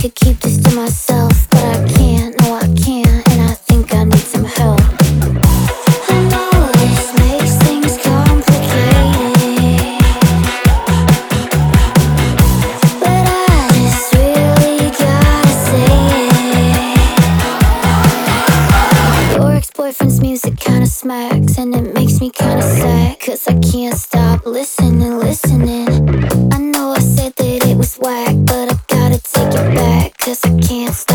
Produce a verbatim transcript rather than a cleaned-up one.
could keep this to myself, but I can't, no I can't, and I think I need some help. I know this makes things complicated, but I just really gotta say it. Your ex-boyfriend's music kinda smacks, and it makes me kinda sad, cause I can't stop listening, listening. I know I said that it was whack, but I gotta take it back, cause I can't stop